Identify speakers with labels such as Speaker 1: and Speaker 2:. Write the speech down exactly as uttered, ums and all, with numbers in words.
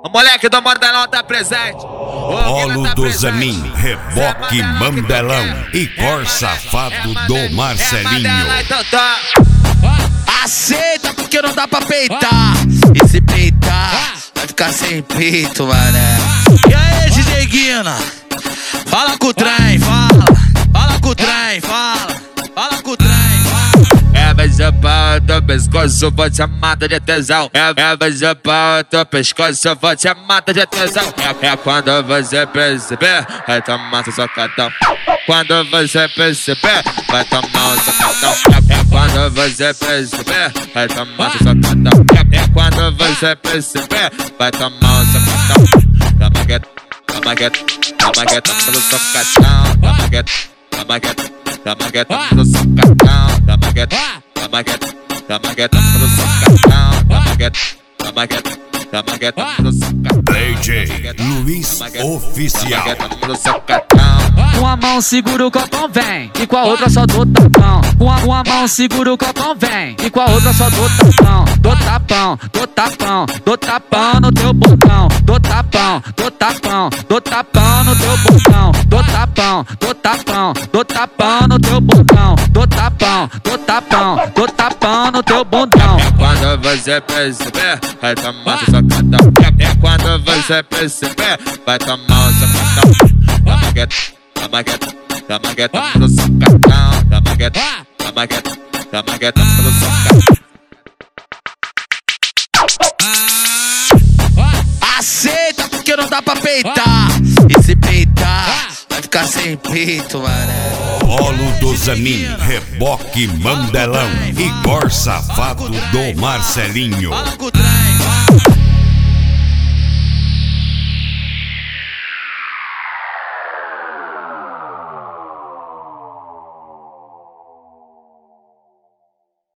Speaker 1: O moleque do Mandelão tá presente.
Speaker 2: Polo do Zanin, Reboque Mandelão e Cor Safado do Marcelinho.
Speaker 3: Aceita porque não dá pra peitar. E se peitar, vai ficar sem peito, mané. E aí, D J Guina? Fala com o trem, fala. Fala com o trem, fala. Fala com o trem, fala.
Speaker 1: É, vai zapar teu pescoço, vou te matar de tesão. É, é, vai zapar teu pescoço, vou te matar de tesão. É, é quando você perceber, vai tomar seu socadão. Quando você perceber, vai tomar o socadão. É, é quando você perceber, vai tomar seu socadão. É, é quando você perceber, vai tomar o socadão. Toma quieto, toma quieto, toma quieto, toma o socadão. Toma quieto, toma quieto. Toma quieto, toma socadão. Toma quieto, toma quieto, toma quieto, toma socadão. Toma quieto, toma quieto, toma quieto, toma socadão.
Speaker 2: D J Luiz Oficial.
Speaker 4: Com a mão segura o copão, vem, e com a outra só dou tapão. Com a, com a mão segura o copão, vem, e com a outra só dou tapão. Dou tapão, dou tapão, dou tapão no teu botão. Dou tapão, dou tapão, dou tapão no teu botão. Dou tapão, dou tapão, dou tapão no teu botão. Dou tapão, dou tapão, dou tapão no teu bundão.
Speaker 1: É quando você perceber, vai tomar o socadão. É, é quando você perceber, vai tomar o socadão. Toma quieto, toma quieto, toma quieto, toma socadão. Toma quieto, toma quieto, toma quieto, toma socadão.
Speaker 3: Aceita porque não dá pra peitar. E se peitar, vai ficar sem peito, mané.
Speaker 2: Polo do Zanin, Reboque Mandelão e Cor Safado do Marcelinho.
Speaker 3: Fala com o trem, fala.